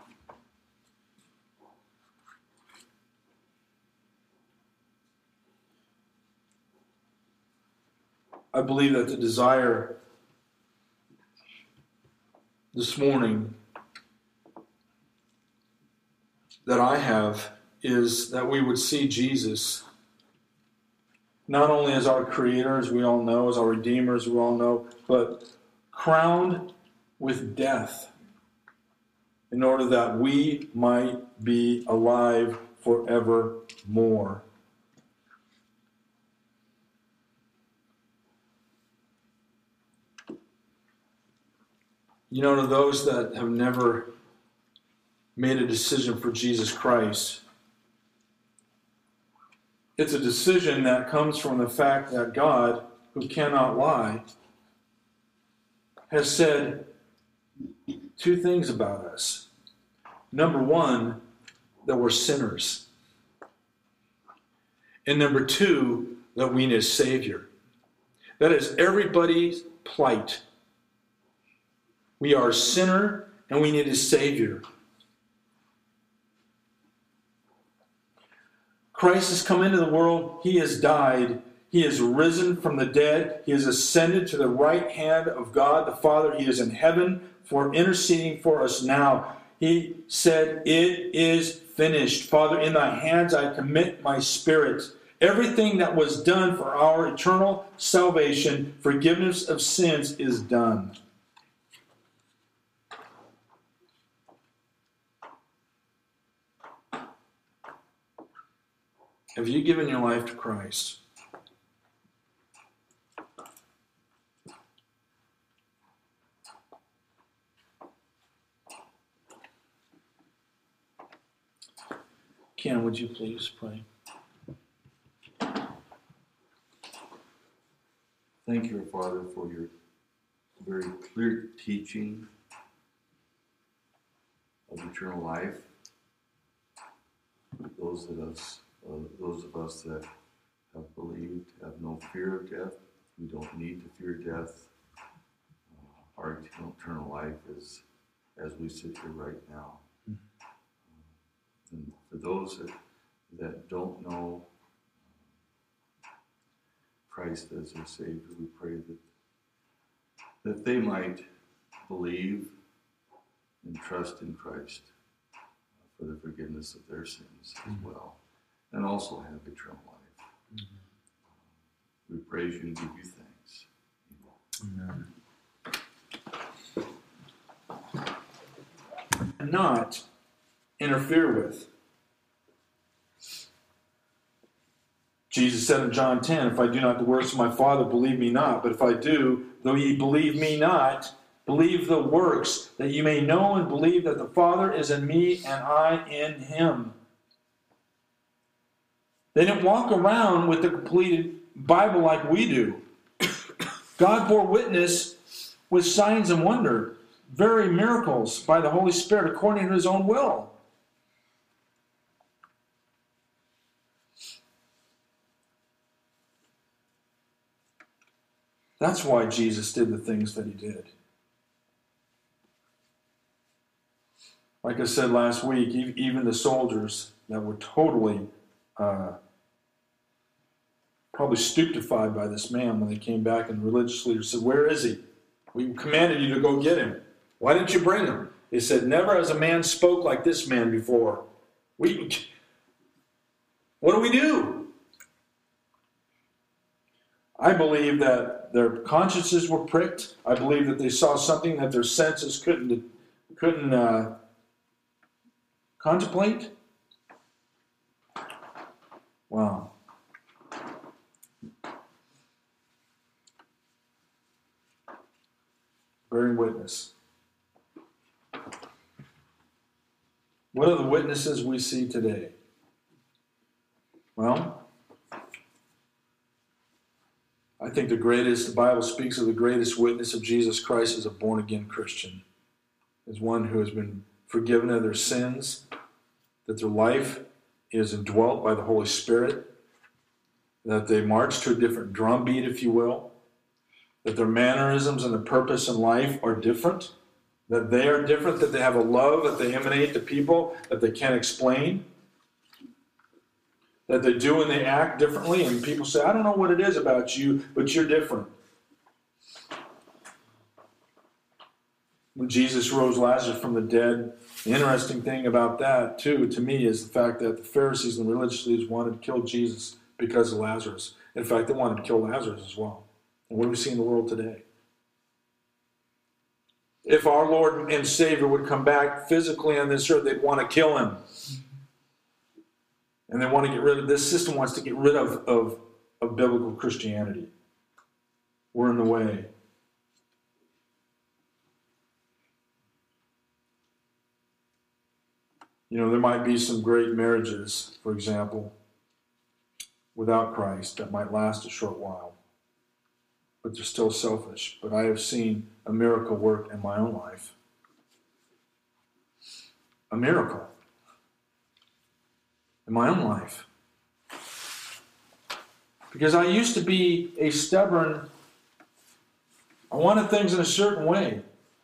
I believe that the desire this morning that I have is that we would see Jesus not only as our Creator, as we all know, as our Redeemer, as we all know, but crowned with death in order that we might be alive forevermore. You know, to those that have never made a decision for Jesus Christ, it's a decision that comes from the fact that God, who cannot lie, has said two things about us. Number one, that we're sinners. And number two, that we need a Savior. That is everybody's plight. We are a sinner and we need a Savior. Christ has come into the world. He has died. He has risen from the dead. He has ascended to the right hand of God the Father. He is in heaven for interceding for us now. He said, it is finished. Father, in thy hands I commit my spirit. Everything that was done for our eternal salvation, forgiveness of sins, is done. Have you given your life to Christ? Ken, would you please pray? Thank you, Father, for your very clear teaching of eternal life. Those of us that have believed have no fear of death. We don't need to fear death. Our eternal life is as we sit here right now. And for those that don't know Christ as their Savior, we pray that they might believe and trust in Christ for the forgiveness of their sins as well, and also have eternal life. We praise you and give you thanks. Amen. Not interfere with. Jesus said in John 10, if I do not the works of my Father, believe me not. But if I do, though ye believe me not, believe the works, that you may know and believe that the Father is in me and I in him. They didn't walk around with the completed Bible like we do. God bore witness with signs and wonder, very miracles by the Holy Spirit according to his own will. That's why Jesus did the things that he did. Like I said last week, even the soldiers that were totally probably stupefied by this man when they came back, and the religious leaders said, "Where is he? We commanded you to go get him. Why didn't you bring him?" They said, "Never has a man spoke like this man before. What do we do?" I believe that their consciences were pricked. I believe that they saw something that their senses couldn't contemplate. Wow. Bearing witness. What are the witnesses we see today? Well, I think the Bible speaks of the greatest witness of Jesus Christ as a born-again Christian, as one who has been forgiven of their sins, that their life is indwelt by the Holy Spirit, that they march to a different drumbeat, if you will, that their mannerisms and their purpose in life are different, that they are different, that they have a love that they emanate to people that they can't explain, that they do and they act differently, and people say, "I don't know what it is about you, but you're different." When Jesus rose Lazarus from the dead, the interesting thing about that, too, to me, is the fact that the Pharisees and the religious leaders wanted to kill Jesus because of Lazarus. In fact, they wanted to kill Lazarus as well. And what do we see in the world today? If our Lord and Savior would come back physically on this earth, they'd want to kill him. And they want to get rid of, this system wants to get rid of biblical Christianity. We're in the way. You know, there might be some great marriages, for example, without Christ that might last a short while, but they're still selfish. But I have seen a miracle work in my own life. A miracle in my own life. Because I used to be a stubborn, I wanted things in a certain way.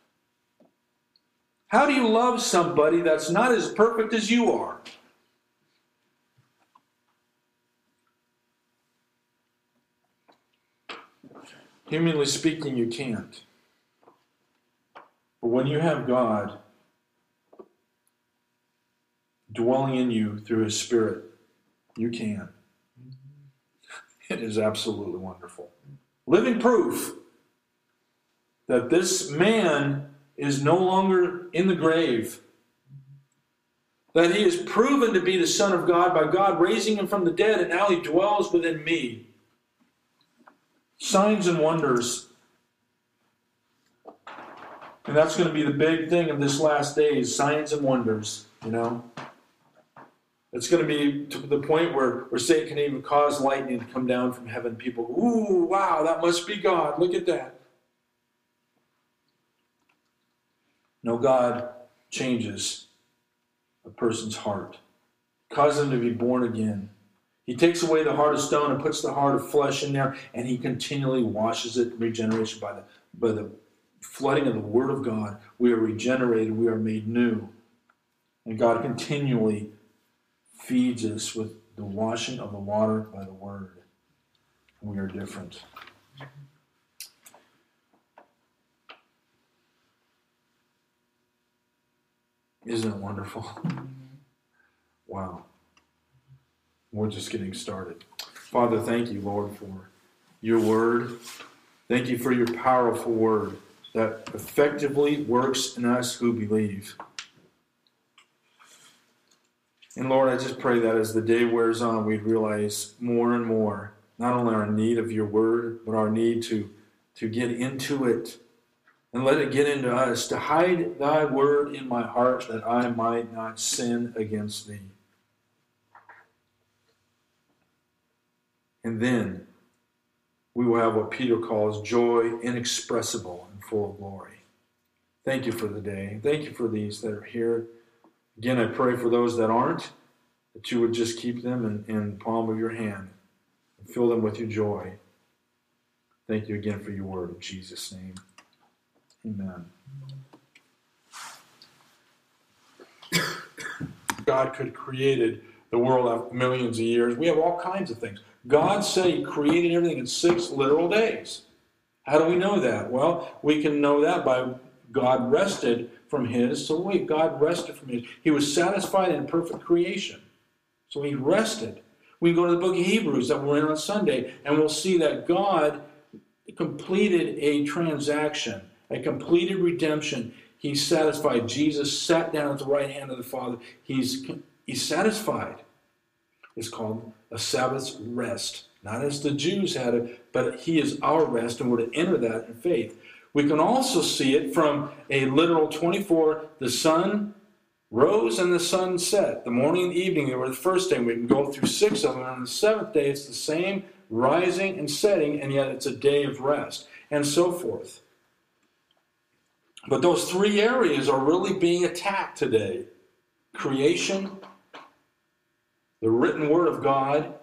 How do you love somebody that's not as perfect as you are? Humanly speaking, you can't. But when you have God dwelling in you through his Spirit, you can. It is absolutely wonderful. Living proof that this man is no longer in the grave. That he is proven to be the Son of God by God raising him from the dead, and now he dwells within me. Signs and wonders. And that's going to be the big thing in this last days, signs and wonders, you know. It's going to be to the point where Satan can even cause lightning to come down from heaven. People, ooh, wow, that must be God. Look at that. No, God changes a person's heart, causes them to be born again. He takes away the heart of stone and puts the heart of flesh in there, and he continually washes it, regeneration, by the flooding of the Word of God. We are regenerated, we are made new. And God continually feeds us with the washing of the water by the Word. And we are different. Isn't it wonderful? Wow. We're just getting started. Father, thank you, Lord, for your word. Thank you for your powerful word that effectively works in us who believe. And Lord, I just pray that as the day wears on, we'd realize more and more, not only our need of your word, but our need to get into it. And let it get into us, to hide thy word in my heart that I might not sin against thee. And then we will have what Peter calls joy inexpressible and full of glory. Thank you for the day. Thank you for these that are here. Again, I pray for those that aren't, that you would just keep them in the palm of your hand and fill them with your joy. Thank you again for your word. In Jesus' name, amen. God could have created the world after millions of years. We have all kinds of things. God said He created everything in 6 literal days. How do we know that? Well, we can know that by God rested from His. So wait, God rested from His. He was satisfied in perfect creation. So He rested. We can go to the book of Hebrews that we're in on Sunday, and we'll see that God completed a transaction, a completed redemption. He's satisfied. Jesus sat down at the right hand of the Father. He's satisfied. It's called a Sabbath's rest. Not as the Jews had it, but He is our rest, and we're to enter that in faith. We can also see it from a literal 24, the sun rose and the sun set. The morning and the evening, they were the first day. We can go through 6 of them. And on the 7th day, it's the same rising and setting, and yet it's a day of rest, and so forth. But those 3 areas are really being attacked today. Creation, the written word of God,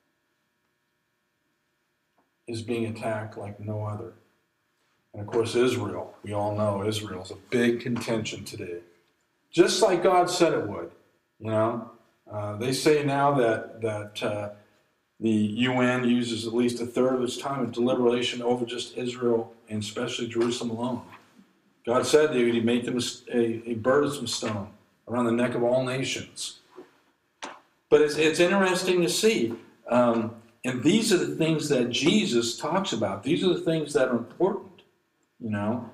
is being attacked like no other. And of course, Israel. We all know Israel is a big contention today. Just like God said it would. You know, they say now that the UN uses at least a third of its time in deliberation over just Israel and especially Jerusalem alone. God said that He'd make them a burdensome stone around the neck of all nations. But it's interesting to see. And these are the things that Jesus talks about. These are the things that are important, you know.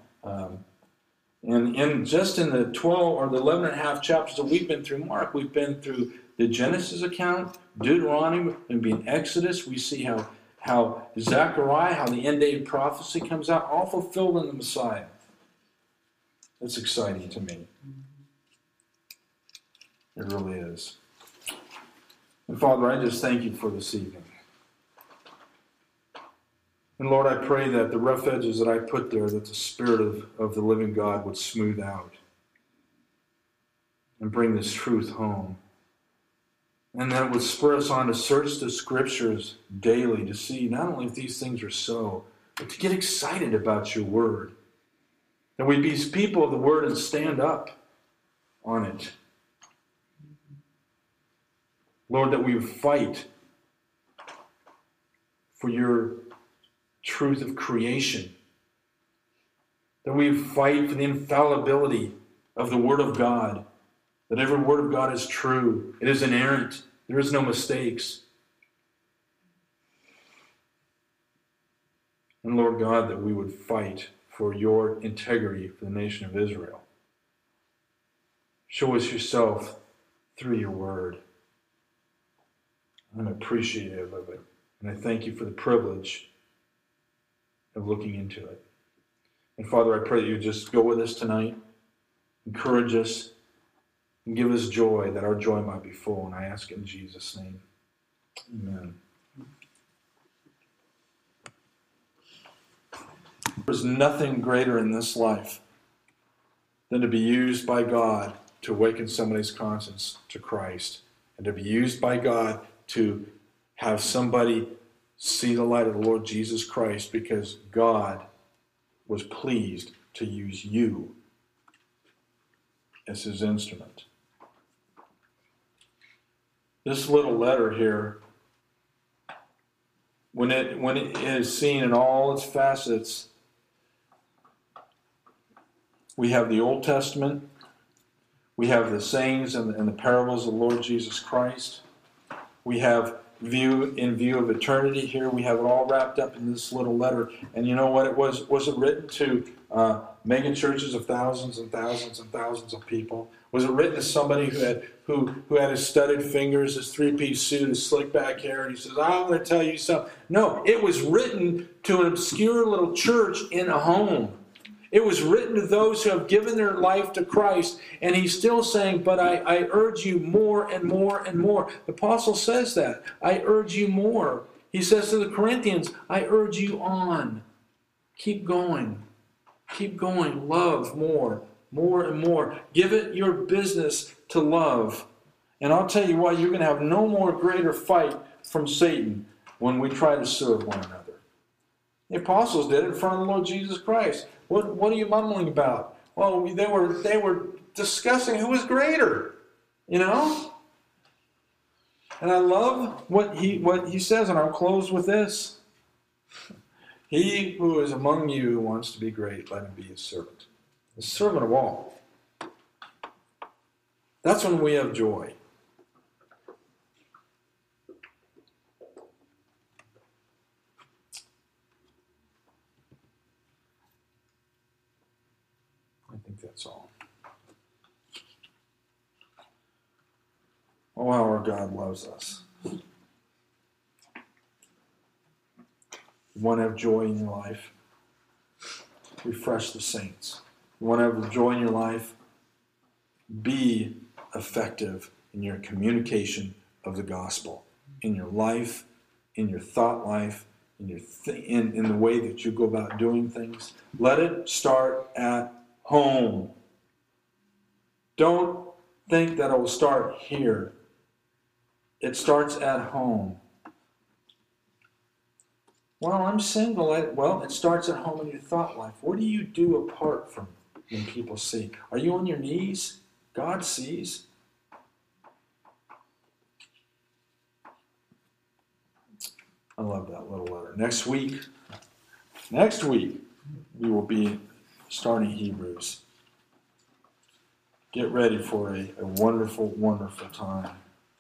And just in the 12 or the 11 and a half chapters that we've been through Mark, we've been through the Genesis account, Deuteronomy, and being Exodus. We see how Zechariah, how the end-day prophecy comes out, all fulfilled in the Messiah. That's exciting to me. It really is. And Father, I just thank You for this evening. And Lord, I pray that the rough edges that I put there, that the Spirit of the living God would smooth out and bring this truth home. And that it would spur us on to search the Scriptures daily to see not only if these things are so, but to get excited about Your Word. That we be people of the Word and stand up on it. Lord, that we would fight for Your truth of creation. That we fight for the infallibility of the Word of God. That every Word of God is true. It is inerrant. There is no mistakes. And Lord God, that we would fight for Your integrity for the nation of Israel. Show us Yourself through Your Word. I'm appreciative of it. And I thank You for the privilege of looking into it. And Father, I pray that You just go with us tonight, encourage us, and give us joy, that our joy might be full. And I ask in Jesus' name. Amen. There's nothing greater in this life than to be used by God to awaken somebody's conscience to Christ, and to be used by God to have somebody see the light of the Lord Jesus Christ, because God was pleased to use you as His instrument. This little letter here, when it is seen in all its facets, we have the Old Testament, we have the sayings and the parables of the Lord Jesus Christ, we have in view of eternity here. We have it all wrapped up in this little letter. And you know what it was? Was it written to mega churches of thousands and thousands and thousands of people? Was it written to somebody who had his studded fingers, his 3-piece suit, his slick back hair, and he says, I'm going to tell you something? No, it was written to an obscure little church in a home. It was written to those who have given their life to Christ, and he's still saying, but I urge you more and more and more. The apostle says that. I urge you more. He says to the Corinthians, I urge you on. Keep going. Keep going. Love more and more. Give it your business to love. And I'll tell you what, you're going to have no more greater fight from Satan when we try to serve one another. The apostles did it in front of the Lord Jesus Christ. What are you mumbling about? Well, they were discussing who was greater, you know? And I love what he says, and I'll close with this. He who is among you who wants to be great, let him be his servant. The servant of all. That's when we have joy. I think that's all. Oh, how our God loves us. You want to have joy in your life? Refresh the saints. You want to have joy in your life? Be effective in your communication of the gospel. In your life, in your thought life, in the way that you go about doing things. Let it start at home. Don't think that it will start here. It starts at home. Well, I'm single. Well, it starts at home in your thought life. What do you do apart from when people see? Are you on your knees? God sees. I love that little letter. Next week, we will be starting Hebrews. Get ready for a wonderful, wonderful time.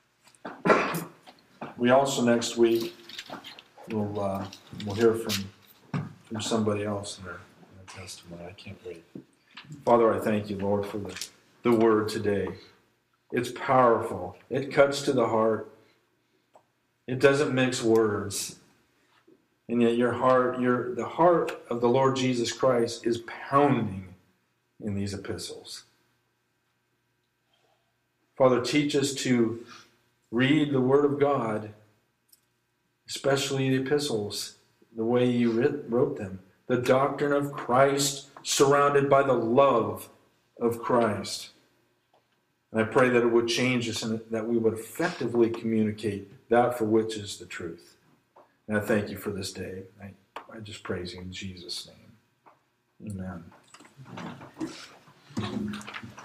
We also next week we'll hear from somebody else in their testimony. I can't wait. Father, I thank you, Lord, for the word today. It's powerful. It cuts to the heart. It doesn't mix words. And yet the heart of the Lord Jesus Christ is pounding in these epistles. Father, teach us to read the Word of God, especially the epistles, the way you wrote them. The doctrine of Christ surrounded by the love of Christ. And I pray that it would change us and that we would effectively communicate that for which is the truth. And I thank you for this day. I just praise you in Jesus' name. Amen.